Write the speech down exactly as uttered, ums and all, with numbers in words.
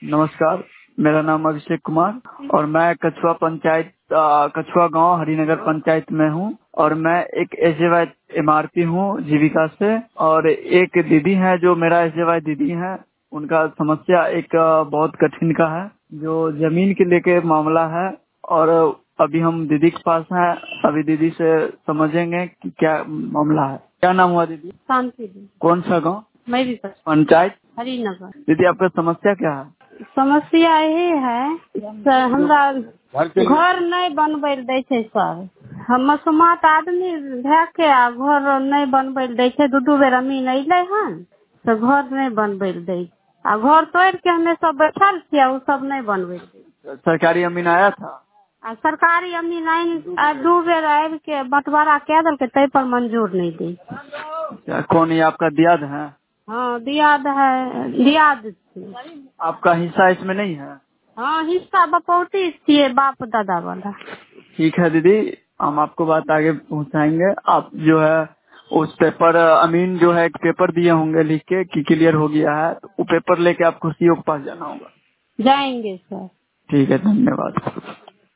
नमस्कार, मेरा नाम अभिषेक कुमार और मैं कछुआ पंचायत अ, कछुआ गांव हरिनगर पंचायत में हूं और मैं एक एसजेवाई इमारती हूं जीविका से। और एक दीदी है जो मेरा एसजेवाई दीदी है, उनका समस्या एक अ, बहुत कठिन का है जो जमीन के लेके मामला है। और अभी हम दीदी के पास हैं, अभी दीदी से समझेंगे कि क्या मामला है। क्या नाम हुआ दीदी? शांति दी। कौन सा गाँव? मैं भी कर पंचायत हरिनगर। दीदी, आपका समस्या क्या है? समस्या यही है से हमरा घर नहीं बनबै ले दै छै सर। हम मसुमात आदमी भए के आ घर नहीं बनबै ले दै छै। दू दू बेर अमीन अइले हन तो घर नहीं बनबै ले दै छै। आ घर तोड़ के हमे सब बैठल छियै, उ सब नहीं बनबै ले दै छै। सरकारी अमीन आया था? आ सरकारी अमीन आइन आ दू बेर आबि के बंटवारा कए देलकै, तै पर मंजूर नहीं दै छै। क्या कौन, ये आपका दियाद है? हाँ दियाद है, दियाद छी। आपका हिस्सा इसमें नहीं है? हाँ हिस्सा बपौती छियै बाप दादा वाला। ठीक है दीदी, हम आपको बात आगे पहुंचाएंगे। आप जो है उस पेपर, अमीन जो है एक पेपर दिए होंगे लिख के कि क्लियर हो गया है, तो वो पेपर लेके आपको सीओ के पास जाना होगा। जाएंगे सर। ठीक है, धन्यवाद।